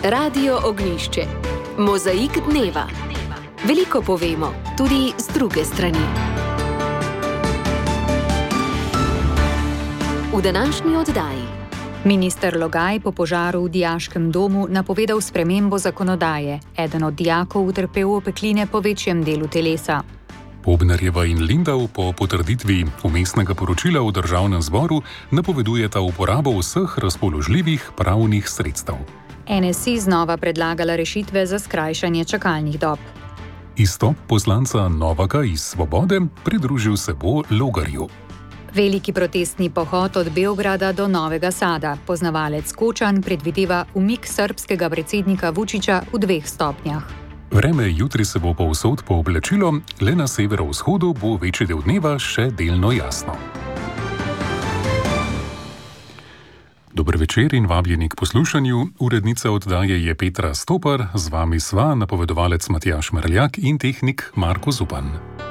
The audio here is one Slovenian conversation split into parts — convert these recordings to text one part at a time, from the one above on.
Radio Ognjišče. Mozaik dneva. Veliko povemo, tudi z druge strani. V današnji oddaji. Minister Logaj po požaru v dijaškem domu napovedal spremembo zakonodaje. Eden od dijakov utrpel opekline po večjem delu telesa. Bobnarjeva in Lindav po potrditvi vmesnega poročila v državnem zboru napovedujeta uporabo vseh razpoložljivih pravnih sredstev. NSI znova predlagala rešitve za skrajšanje čakalnih dob. Izstop poslanca Novaka iz Svobode pridružil se bo Logarju. Veliki protestni pohod od Beograda do Novega Sada. Poznavalec Kočan predvideva umik srbskega predsednika Vučića v 2 stopnjah. Vreme jutri se bo povsod pooblačilo, le na severovzhodu bo večji del dneva še delno jasno. Dober večer in vabljeni k poslušanju. Urednica oddaje je Petra Stopar, z vami sva napovedovalec Matjaž Merljak in tehnik Marko Zupan.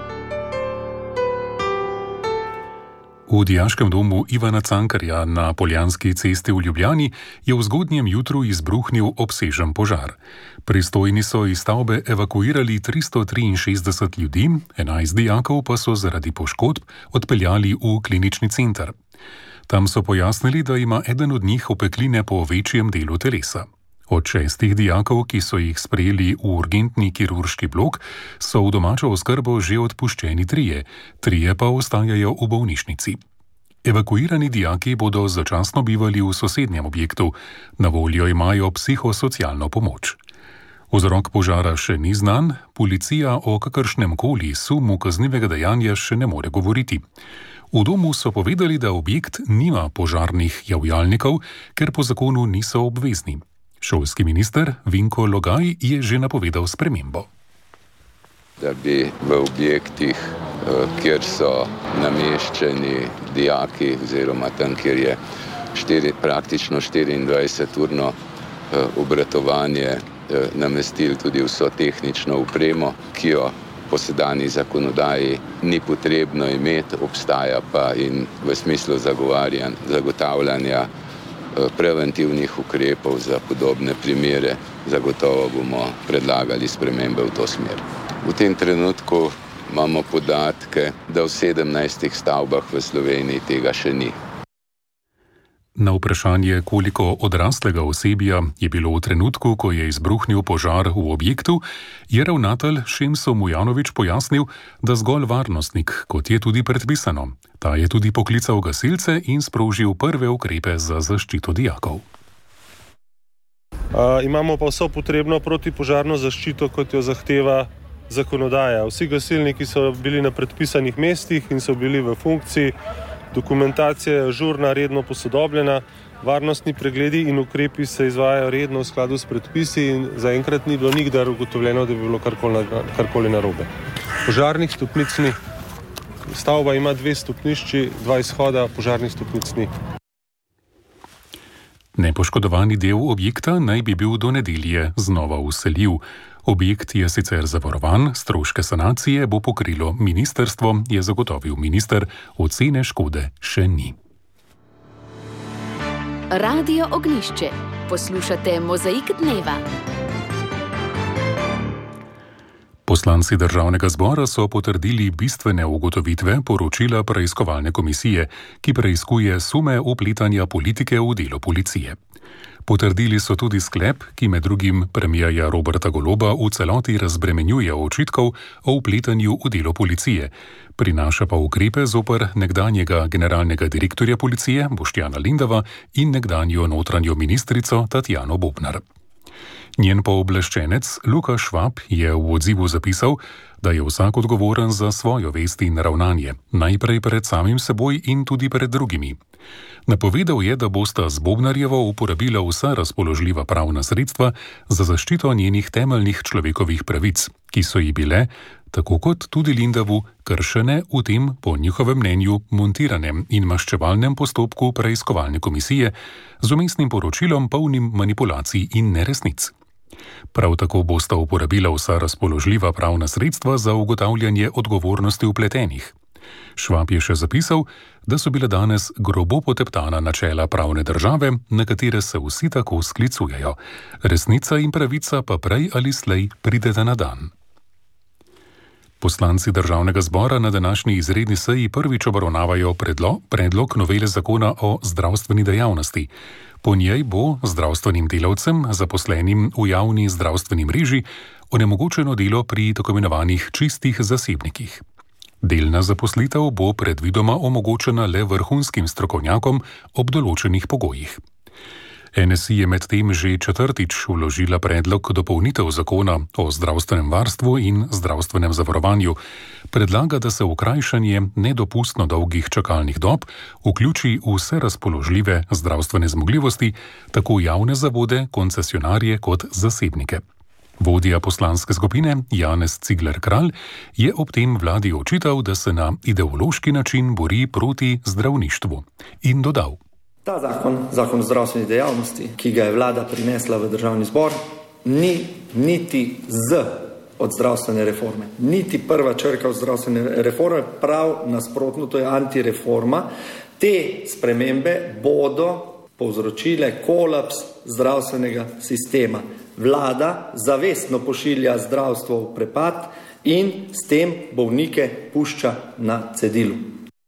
V dijaškem domu Ivana Cankarja na Poljanski cesti v Ljubljani je v zgodnjem jutru izbruhnil obsežen požar. Pristojni so iz stavbe evakuirali 363 ljudi, 11 dijakov pa so zaradi poškodb odpeljali v klinični center. Tam so pojasnili, da ima eden od njih opekline po večjem delu telesa. Od 6 dijakov, ki so jih sprejeli v urgentni kirurški blok, so v domačo oskrbo že odpuščeni 3 pa ostajajo v bolnišnici. Evakuirani dijaki bodo začasno bivali v sosednjem objektu, na voljo imajo psihosocialno pomoč. Vzrok požara še ni znan, policija o kakršnem koli sumu kaznivega dejanja še ne more govoriti. V domu so povedali, da objekt nima požarnih javljalnikov, ker po zakonu niso obvezni. Šolski minister Vinko Logaj je že napovedal spremembo. Da bi v objektih, kjer so nameščeni dijaki, oziroma tam, kjer je praktično 24-urno obratovanje, namestili tudi vso tehnično opremo, ki jo po sedanji zakonodaji ni potrebno imeti, obstaja pa in v smislu zagotavljanja preventivnih ukrepov za podobne primere, zagotovo bomo predlagali spremembe v to smer. V tem trenutku imamo podatke, da v 17 stavbah v Sloveniji tega še ni. Na vprašanje, koliko odraslega osebja je bilo v trenutku, ko je izbruhnil požar v objektu, je ravnatelj Šemso Mujanović pojasnil, da zgolj varnostnik, kot je tudi predpisano. Ta je tudi poklical gasilce in sprožil prve ukrepe za zaščito dijakov. Imamo pa vso potrebno protipožarno zaščito, kot jo zahteva zakonodaja. Vsi gasilniki so bili na predpisanih mestih in so bili v funkciji. Dokumentacija je ažurna, redno posodobljena, varnostni pregledi in ukrepi se izvajajo redno v skladu s predpisi in zaenkrat ni bilo nikdar ugotovljeno, da bi bilo karkoli narobe. Požarnih stopnic ni. Stavba ima 2 stopnišči, 2 izhoda, požarnih stopnic ni. Nepoškodovani del objekta naj bi bil do nedelje znova vseljiv. Objekt je sicer zavarovan, stroške sanacije bo pokrilo ministrstvo, je zagotovil minister, ocene škode še ni. Radio Ognjišče. Poslušate Mozaik dneva. Poslanci državnega zbora so potrdili bistvene ugotovitve poročila preiskovalne komisije, ki preiskuje sume vpletanja politike v delo policije. Potrdili so tudi sklep, ki med drugim premierja Roberta Goloba v celoti razbremenjuje očitkov o vpletanju v delo policije, prinaša pa ukrepe zoper nekdanjega generalnega direktorja policije Boštjana Lindava in nekdanjo notranjo ministrico Tatjano Bobnar. Njen pooblaščenec Luka Švab je v odzivu zapisal, da je vsak odgovoren za svojo vest in ravnanje, najprej pred samim seboj in tudi pred drugimi. Napovedal je, da bosta z Bobnarjevo uporabila vsa razpoložljiva pravna sredstva za zaščito njenih temeljnih človekovih pravic, ki so ji bile, tako kot tudi Lindavu, kršene v tem, po njihovem mnenju, montiranem in maščevalnem postopku preiskovalne komisije z vmesnim poročilom polnim manipulacij in neresnic. Prav tako bosta uporabila vsa razpoložljiva pravna sredstva za ugotavljanje odgovornosti vpletenih. Švab je še zapisal, da so bile danes grobo poteptana načela pravne države, na katere se vsi tako sklicujejo. Resnica in pravica pa prej ali slej prideta na dan. Poslanci Državnega zbora na današnji izredni seji prvič obravnavajo predlog novele zakona o zdravstveni dejavnosti. Po njej bo zdravstvenim delavcem, zaposlenim v javni zdravstveni mreži, onemogočeno delo pri tako imenovanih čistih zasebnikih. Delna zaposlitev bo predvidoma omogočena le vrhunskim strokovnjakom ob določenih pogojih. NSI je medtem že četrtič vložila predlog dopolnitev zakona o zdravstvenem varstvu in zdravstvenem zavarovanju. Predlaga, da se v krajšanje nedopustno dolgih čakalnih dob vključi vse razpoložljive zdravstvene zmogljivosti, tako javne zavode, koncesionarje kot zasebnike. Vodja poslanske skupine Janez Cigler Kralj je ob tem vladi očital, da se na ideološki način bori proti zdravništvu in dodal: Ta zakon o zdravstveni dejavnosti, ki ga je vlada prinesla v Državni zbor, ni niti Z od zdravstvene reforme, niti prva črka od zdravstvene reforme, prav nasprotno, to je antireforma. Te spremembe bodo povzročile kolaps zdravstvenega sistema. Vlada zavestno pošilja zdravstvo v prepad in s tem bolnike pušča na cedilu.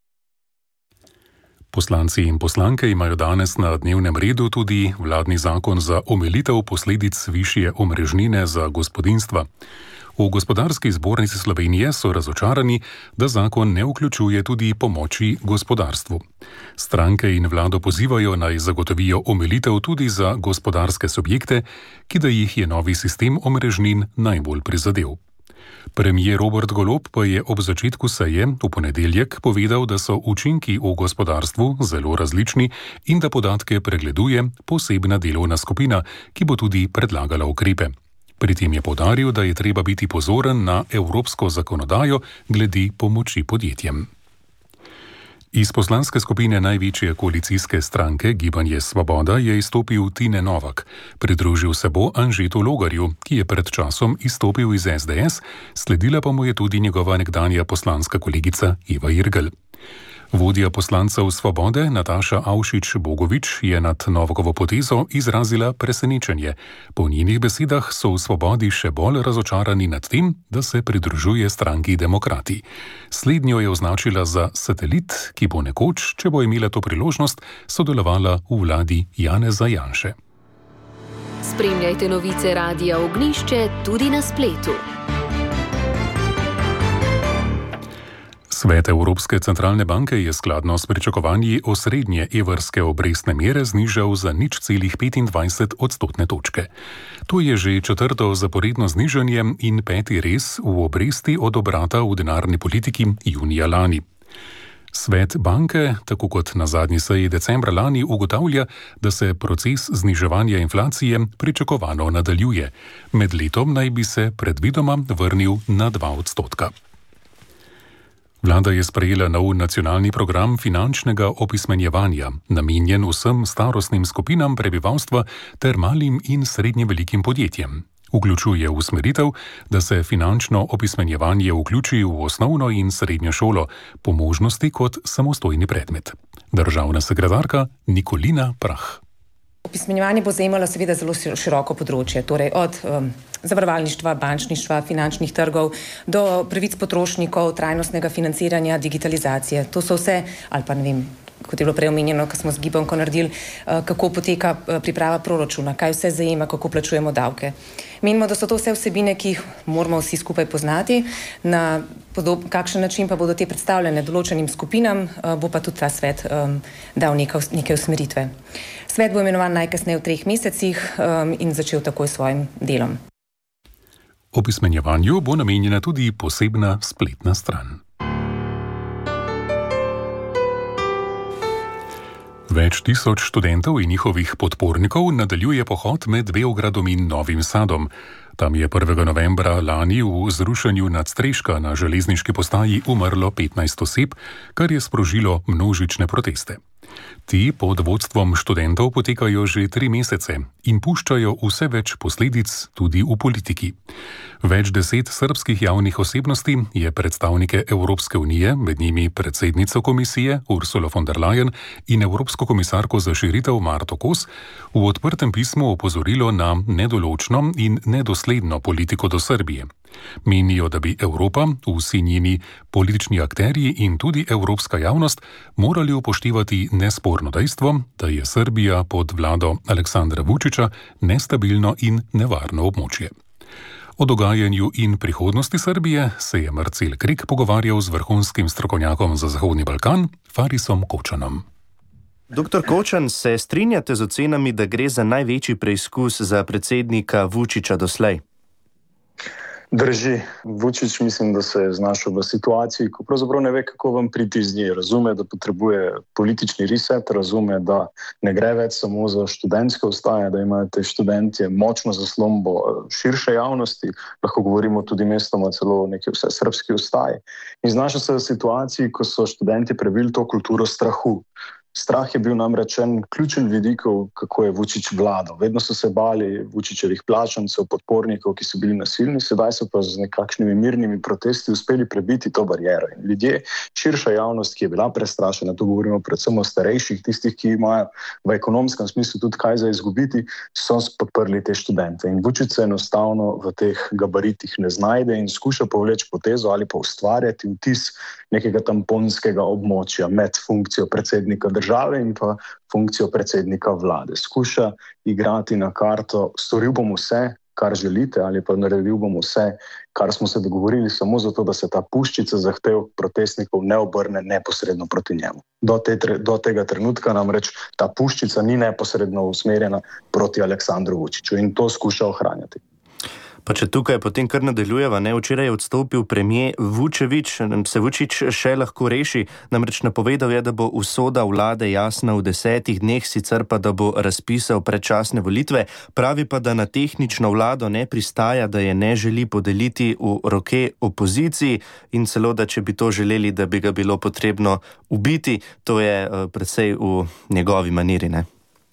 Poslanci in poslanke imajo danes na dnevnem redu tudi vladni zakon za omilitev posledic višje omrežnine za gospodinjstva. V Gospodarski zbornici Slovenije so razočarani, da zakon ne vključuje tudi pomoči gospodarstvu. Stranke in vlado pozivajo, naj zagotovijo omilitev tudi za gospodarske subjekte, ki da jih je novi sistem omrežnin najbolj prizadel. Premier Robert Golob pa je ob začetku seje v ponedeljek povedal, da so učinki v gospodarstvu zelo različni in da podatke pregleduje posebna delovna skupina, ki bo tudi predlagala ukrepe. Pri tem je poudaril, da je treba biti pozoren na evropsko zakonodajo glede pomoči podjetjem. Iz poslanske skupine največje koalicijske stranke Gibanje Svoboda je izstopil Tine Novak. Pridružil se bo Anžetu Logarju, ki je pred časom izstopil iz SDS, sledila pa mu je tudi njegova nekdanja poslanska kolegica Eva Irgl. Vodja poslancev Svobode Nataša Avšič-Bogovič je nad Novakovo potezo izrazila presenečenje. Po njenih besedah so v Svobodi še bolj razočarani nad tem, da se pridružuje stranki Demokrati. Slednjo je označila za satelit, ki bo nekoč, če bo imela to priložnost, sodelovala v vladi Janeza Janše. Spremljajte novice Radia Ognjišče tudi na spletu. Svet Evropske centralne banke je skladno s pričakovanji osrednje evrske obrestne mere znižal za 0,25 odstotne točke. To je že četrto zaporedno znižanje in peti res v obresti od obrata v denarni politiki junija lani. Svet banke, tako kot na zadnji seji decembra lani, ugotavlja, da se proces zniževanja inflacije pričakovano nadaljuje. Med letom naj bi se predvidoma vrnil na 2 odstotka. Vlada je sprejela nov nacionalni program finančnega opismenjevanja, namenjen vsem starostnim skupinam prebivalstva ter malim in srednje velikim podjetjem. Vključuje usmeritev, da se finančno opismenjevanje vključi v osnovno in srednjo šolo, po možnosti kot samostojni predmet. Državna sekretarka Nikolina Prah. Opismenjevanje bo zajemalo seveda zelo široko področje, torej od zavarovalništva, bančništva, finančnih trgov do pravic potrošnikov, trajnostnega financiranja, digitalizacije. To so vse, ali pa ne vem, kot je bilo prej omenjeno, ko smo z Gibanko naredili, kako poteka priprava proračuna, kaj vse zajema, kako plačujemo davke. Menimo, da so to vse vsebine, ki jih moramo vsi skupaj poznati, na kakšen način pa bodo te predstavljene določenim skupinam, bo pa tudi ta svet dal neke usmeritve. Svet bo imenovan najkasneje v 3 mesecih in začel takoj s svojim delom. Opismenjevanju bo namenjena tudi posebna spletna stran. Več tisoč študentov in njihovih podpornikov nadaljuje pohod med Beogradom in Novim Sadom. Tam je 1. novembra lani v zrušenju nadstreška na železniški postaji umrlo 15 oseb, kar je sprožilo množične proteste. Ti pod vodstvom študentov potekajo že 3 mesece in puščajo vse več posledic tudi v politiki. Več 10 srbskih javnih osebnosti je predstavnike Evropske unije, med njimi predsednico komisije Ursula von der Leyen in Evropsko komisarko za širitev Marto Kos, v odprtem pismu opozorilo na nedoločno in nedosledno politiko do Srbije. Menijo, da bi Evropa, vsi njeni politični akterji in tudi evropska javnost morali upoštevati nesporno dejstvo, da je Srbija pod vlado Aleksandra Vučića nestabilno in nevarno območje. O dogajanju in prihodnosti Srbije se je Marcel Krik pogovarjal z vrhunskim strokovnjakom za Zahodni Balkan, Farisom Kočanom. Dr. Kočan, se strinjate z ocenami, da gre za največji preizkus za predsednika Vučića doslej? Drži. Vučić mislim, da se je znašel v situaciji, ko pravzaprav ne ve, kako vam priti iz nje. Razume, da potrebuje politični reset, razume, da ne gre več samo za študentske ustaje, da imajo te študentje močno zaslombo širše javnosti, lahko govorimo tudi mestoma celo o neki vse srbski ustaji. In znašel se v situaciji, ko so študenti prebili to kulturo strahu. Strah je bil namreč en ključen vidikov, kako je Vučić vladal. Vedno so se bali Vučićevih plačancev, podpornikov, ki so bili nasilni, sedaj so pa z nekakšnimi mirnimi protesti uspeli prebiti to bariero. In ljudje, širša javnost, ki je bila prestrašena, tu govorimo predvsem o starejših, tistih, ki imajo v ekonomskem smislu tudi kaj za izgubiti, so podprli te študente. In Vučić se enostavno v teh gabaritih ne znajde in skuša povleči potezo ali pa ustvarjati vtis nekega tamponskega območja med funkcijo predsednika države in pa funkcijo predsednika vlade. Skuša igrati na karto, storil bom vse, kar želite, ali pa naredil bom vse, kar smo se dogovorili, samo zato, da se ta puščica zahtev protestnikov ne obrne neposredno proti njemu. Do tega trenutka namreč ta puščica ni neposredno usmerjena proti Aleksandru Vučiću in to skuša ohranjati. Pa če tukaj potem kar nadaljujeva, včeraj je odstopil premier Vučević, se Vučić še lahko reši, namreč napovedal je, da bo usoda vlade jasna v 10 dneh, sicer pa, da bo razpisal predčasne volitve, pravi pa, da na tehnično vlado ne pristaja, da je ne želi podeliti v roke opoziciji in celo, da če bi to želeli, da bi ga bilo potrebno ubiti, to je precej v njegovi maniri, ne?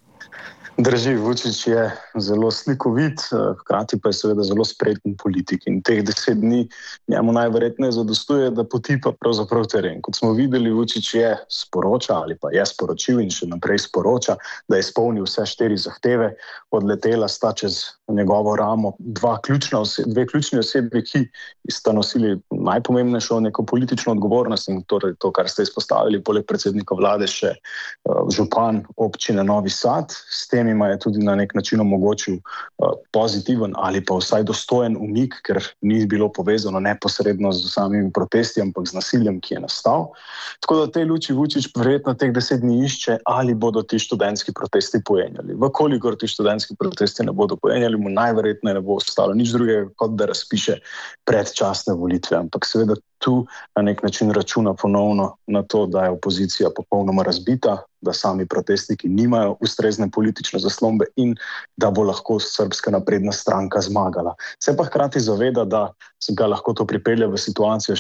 Drži, Vučić je zelo slikovit, hkrati pa je seveda zelo spreten politik in teh 10 dni njemu najverjetneje zadostuje, da potipa pravzaprav teren. Kot smo videli, Vučić je sporoča ali pa je sporočil in še naprej sporoča, da je izpolnil vse 4 zahteve, odletela sta čez njegovo ramo dve ključni osebi, ki sta nosili najpomembnejšo neko politično odgovornost in torej to, kar ste izpostavili, poleg predsednika vlade še župan občine Novi Sad. S tem ima je tudi na nek način omogočil pozitiven ali pa vsaj dostojen umik, ker ni bilo povezano neposredno z samimi protesti, ampak z nasiljem, ki je nastal. Tako da v tej luči Vučić verjetno teh 10 dni išče, ali bodo ti študentski protesti pojenjali. Vkolikor ti študentski protesti ne bodo pojenjali, mu najverjetneje ne bo ostalo nič drugega, kot da razpiše predčasne volitve. Ampak seveda tu na nek način računa ponovno na to, da je opozicija popolnoma razbita, da sami protestniki nimajo ustrezne politične zaslombe in da bo lahko Srbska napredna stranka zmagala. Se pa hkrati zaveda, da ga lahko to pripelje v situacijo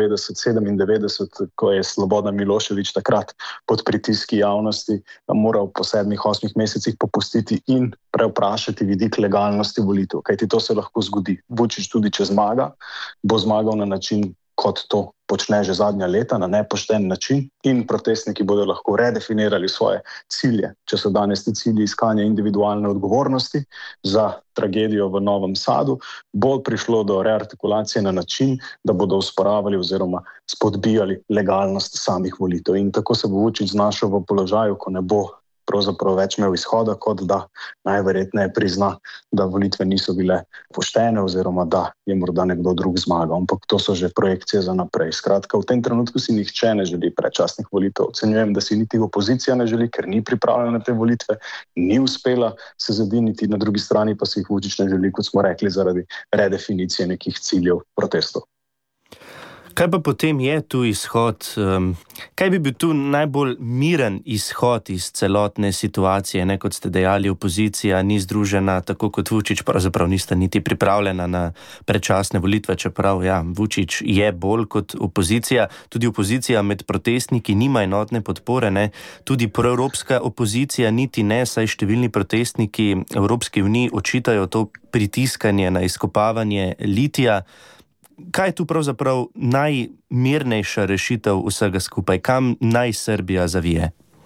96-97, ko je Slobodan Milošević takrat pod pritiski javnosti moral po 7-8 mesecih popustiti in prevprašati vidik legalnosti volitev. Kajti to se lahko zgodi. Vučić tudi, če zmaga, bo zmagal na način, kot to počne že zadnja leta, na nepošten način in protestniki bodo lahko redefinirali svoje cilje. Če so danes ti cilji iskanja individualne odgovornosti za tragedijo v Novem Sadu, bo prišlo do reartikulacije na način, da bodo usporavali oziroma spodbijali legalnost samih volitev. In tako se bo Vučić znašel v položaju, ko ne bo pravzaprav več imel izhoda, kot da najverjetneje prizna, da volitve niso bile poštene oziroma da je morda nekdo drug zmagal. Ampak to so že projekcije za naprej. Skratka, v tem trenutku si nihče ne želi predčasnih volitev. Ocenjujem, da si niti opozicija ne želi, ker ni pripravljena na te volitve, ni uspela se zediniti, na drugi strani pa si jih Vučić ne želi, kot smo rekli, zaradi redefinicije nekih ciljev protestov. Kaj pa potem je tu izhod? Kaj bi bil tu najbolj miren izhod iz celotne situacije? Ne, kot ste dejali, opozicija ni združena, tako kot Vučić, pravzaprav nista niti pripravljena na predčasne volitve, čeprav Vučić je bolj kot opozicija. Tudi opozicija med protestniki nima enotne podpore, ne? Tudi proevropska opozicija niti ne, saj številni protestniki Evropski uniji očitajo to pritiskanje na izkopavanje litija. Kaj je tu pravzaprav najmirnejša rešitev vsega skupaj? Kam naj Srbija zavije?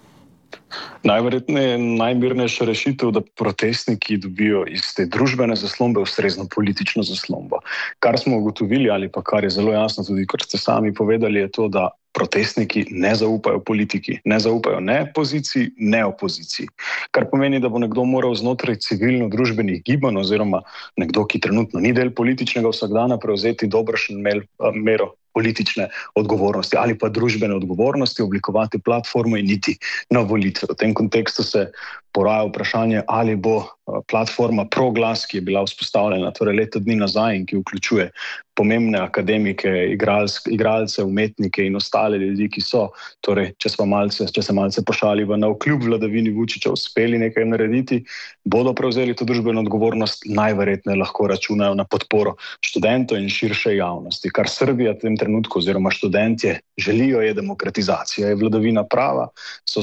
Najverjetneje najmirnejša rešitev, da protestniki dobijo iz te družbene zaslombe ustrezno politično zaslombo. Kar smo ugotovili ali pa kar je zelo jasno tudi, kar ste sami povedali, je to, da protestniki ne zaupajo politiki, ne zaupajo ne poziciji, ne opoziciji. Kar pomeni, da bo nekdo moral znotraj civilno-družbenih gibanj oziroma nekdo, ki trenutno ni del političnega vsakdana, prevzeti dobršen mero politične odgovornosti ali pa družbene odgovornosti, oblikovati platformo in iti na volitve. V tem kontekstu se poraja vprašanje, ali bo platforma ProGlas, ki je bila vzpostavljena torej leto dni nazaj in ki vključuje pomembne akademike, igralce, umetnike in ostale ljudi, ki so, torej, če se malce pošaliva, navkljub vladavini Vučića uspeli nekaj narediti, bodo prevzeli to družbeno odgovornost, najverjetneje lahko računajo na podporo študentov in širše javnosti. Kar Srbija v tem trenutku oziroma študentje želijo, je demokratizacija, je vladavina prava, so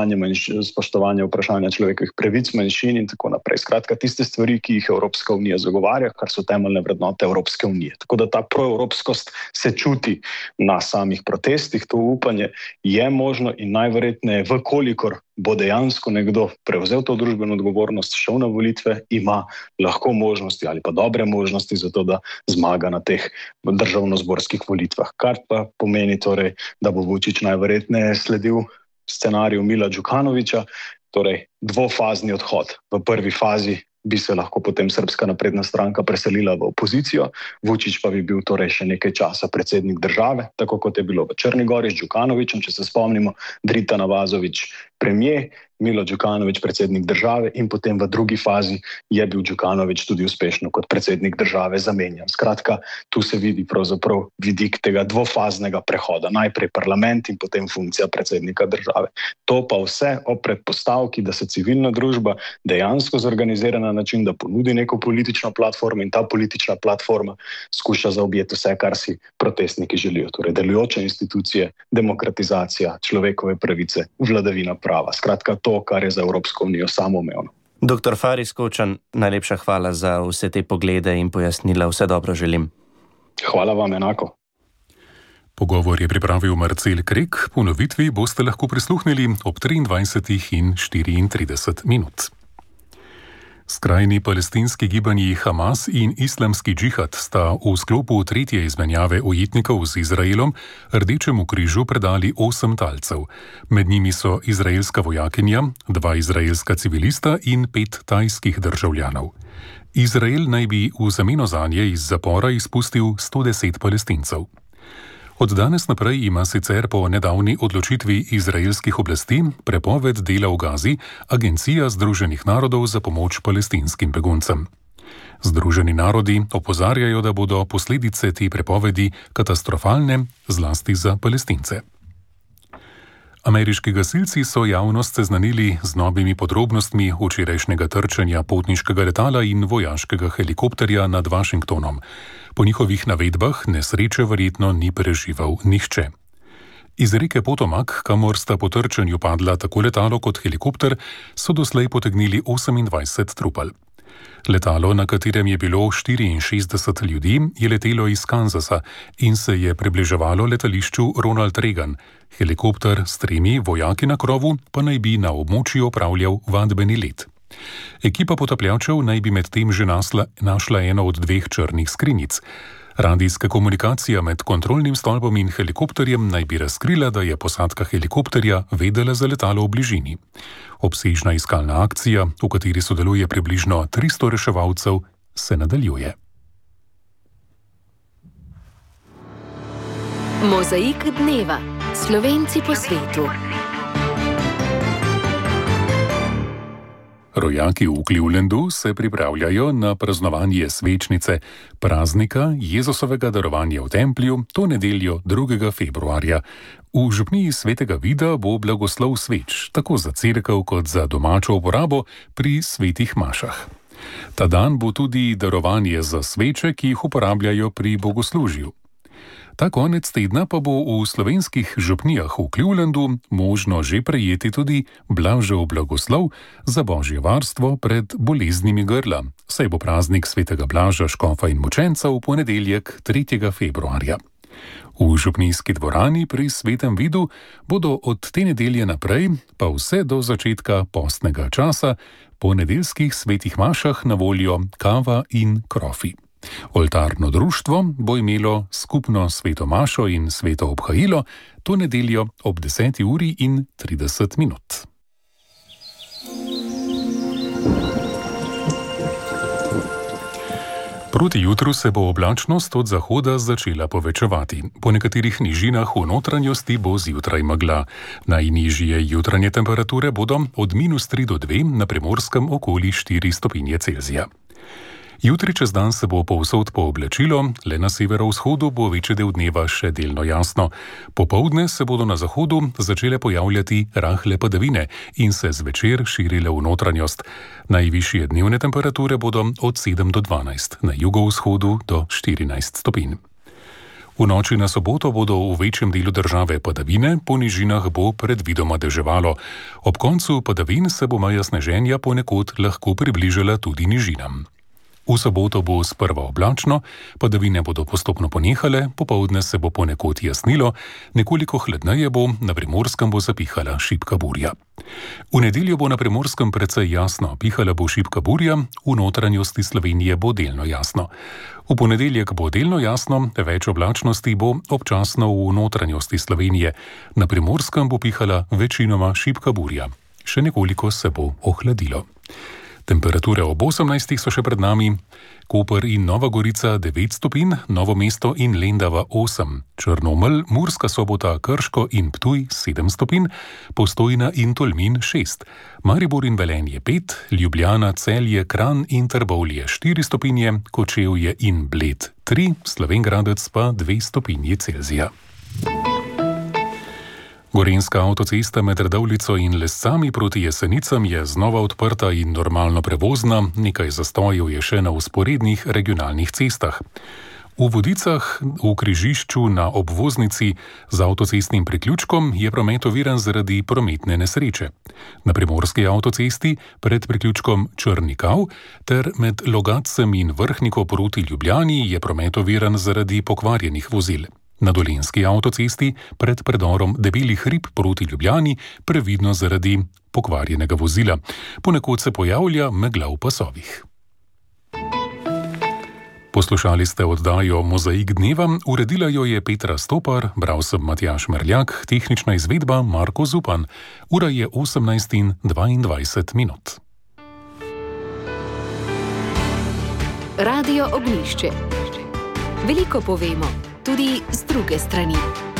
spoštovanje vprašanja človekovih pravic, manjšin in tako naprej. Skratka, tiste stvari, ki jih Evropska unija zagovarja, kar so temeljne vrednote Evropske unije. Tako da ta proevropskost se čuti na samih protestih, to upanje je možno in najverjetneje, vkolikor bo dejansko nekdo prevzel to družbeno odgovornost, šel na volitve, ima lahko možnosti ali pa dobre možnosti za to, da zmaga na teh državnozborskih volitvah. Kar pa pomeni torej, da bo Vučić najverjetneje sledil scenariju Mila Đukanovića, torej dvofazni odhod. V prvi fazi bi se lahko potem Srpska napredna stranka preselila v opozicijo, Vučić pa bi bil torej še nekaj časa predsednik države, tako kot je bilo v Črni Gori z Đukanovićem, če se spomnimo, Dritan Navazović premijer, Milo Đukanović predsednik države in potem v drugi fazi je bil Đukanović tudi uspešno kot predsednik države zamenjan. Skratka, tu se vidi pravzaprav vidik tega dvofaznega prehoda. Najprej parlament in potem funkcija predsednika države. To pa vse ob predpostavki, da se civilna družba dejansko zorganizira na način, da ponudi neko politično platformo in ta politična platforma skuša zaobjeti vse, kar si protestniki želijo. Torej delujoče institucije, demokratizacija, človekove pravice, vladavina prava. Skratka, to, kar je za Evropsko unijo samoumevno. Dr. Faris Kočan, najlepša hvala za vse te poglede in pojasnila. Vse dobro želim. Hvala vam enako. Pogovor je pripravil Marcel Krek, ponovitvi boste lahko prisluhnili ob 23:34 minut. Skrajni palestinski gibanji Hamas in Islamski džihad sta v sklopu tretje izmenjave ujetnikov z Izraelom Rdečemu križu predali 8 talcev. Med njimi so izraelska vojakinja, 2 izraelska civilista in 5 tajskih državljanov. Izrael naj bi v zameno zanje iz zapora izpustil 110 Palestincev. Od danes naprej ima sicer po nedavni odločitvi izraelskih oblasti prepoved dela v Gazi Agencija Združenih narodov za pomoč palestinskim beguncem. Združeni narodi opozarjajo, da bodo posledice te prepovedi katastrofalne, zlasti za Palestince. Ameriški gasilci so javnost seznanili z novimi podrobnostmi včerajšnjega trčenja potniškega letala in vojaškega helikopterja nad Washingtonom. Po njihovih navedbah nesreče verjetno ni preživel nihče. Iz reke Potomac, kamor sta po trčenju padla tako letalo kot helikopter, so doslej potegnili 28 trupel. Letalo, na katerem je bilo 64 ljudi, je letelo iz Kansasa in se je približevalo letališču Ronald Reagan. Helikopter s 3 vojaki na krovu pa naj bi na območju opravljal vadbeni let. Ekipa potapljačev naj bi medtem že našla eno od 2 črnih skrinjic. Radijska komunikacija med kontrolnim stolpom in helikopterjem naj bi razkrila, da je posadka helikopterja vedela za letalo v bližini. Obsežna iskalna akcija, v kateri sodeluje približno 300 reševalcev, se nadaljuje. Mozaik dneva. Slovenci po svetu. Rojaki v Clevelandu se pripravljajo na praznovanje svečnice, praznika Jezusovega darovanja v templju, to nedeljo 2. februarja. V župniji Svetega Vida bo blagoslov sveč, tako za cerkev kot za domačo uporabo pri svetih mašah. Ta dan bo tudi darovanje za sveče, ki jih uporabljajo pri bogoslužju. Ta konec tedna pa bo v slovenskih župnijah v Clevelandu možno že prejeti tudi Blažev blagoslov za božje varstvo pred boleznimi grla, saj bo praznik svetega Blaža, škofa in mučenca v ponedeljek 3. februarja. V župnijski dvorani pri Svetem Vidu bodo od te nedelje naprej, pa vse do začetka postnega časa, po nedeljskih svetih mašah na voljo kava in krofi. Oltarno društvo bo imelo skupno sveto mašo in sveto obhajilo to nedeljo ob 10:30. Proti jutru se bo oblačnost od zahoda začela povečevati. Po nekaterih nižinah v notranjosti bo zjutraj megla. Najnižje jutranje temperature bodo od -3 do 2, na Primorskem okoli 4 stopinje Celzija. Jutri čez dan se bo povsod pooblačilo, le na severovzhodu bo večji del dneva še delno jasno. Popoldne se bodo na zahodu začele pojavljati rahle padavine in se zvečer širile v notranjost. Najvišje dnevne temperature bodo od 7 do 12, na jugovzhodu do 14 stopinj. V noči na soboto bodo v večjem delu države padavine, po nižinah bo predvidoma deževalo. Ob koncu padavin se bo meja sneženja ponekod lahko približala tudi nižinam. V soboto bo sprva oblačno, padavine bodo postopno ponehale, popoldne se bo ponekod jasnilo, nekoliko hladneje bo, na Primorskem bo zapihala šibka burja. V nedeljo bo na Primorskem precej jasno, pihala bo šibka burja, v notranjosti Slovenije bo delno jasno. V ponedeljek bo delno jasno, več oblačnosti bo občasno v notranjosti Slovenije. Na Primorskem bo pihala večinoma šibka burja. Še nekoliko se bo ohladilo. Temperature ob 18 so še pred nami. Koper in Nova Gorica 9 stopinj, Novo mesto in Lendava 8, Črnomelj, Murska Sobota, Krško in Ptuj 7 stopinj, Postojna in Tolmin 6, Maribor in Velenje 5, Ljubljana, Celje, Kranj in Trbovlje 4 stopinje, Kočevje in Bled 3, Slovenj Gradec pa 2 stopinji Celzija. Gorenjska avtocesta med Radovljico in Lescami proti Jesenicam je znova odprta in normalno prevozna, nekaj zastojev je še na vzporednih regionalnih cestah. V Vodicah, v križišču na obvoznici z avtocestnim priključkom, je promet oviran zaradi prometne nesreče. Na Primorski avtocesti pred priključkom Črnikav ter med Logatcem in Vrhniko proti Ljubljani je promet oviran zaradi pokvarjenih vozil. Na Dolenjski avtocesti pred predorom Debeli hrib proti Ljubljani previdno zaradi pokvarjenega vozila. Ponekod se pojavlja megla v pasovih. Poslušali ste oddajo Mozaik dneva, uredila jo je Petra Stopar, bral sem Matjaž Merljak, tehnična izvedba Marko Zupan. Ura je 18:22. Radio Ognjišče. Veliko povemo, tudi z druge strani.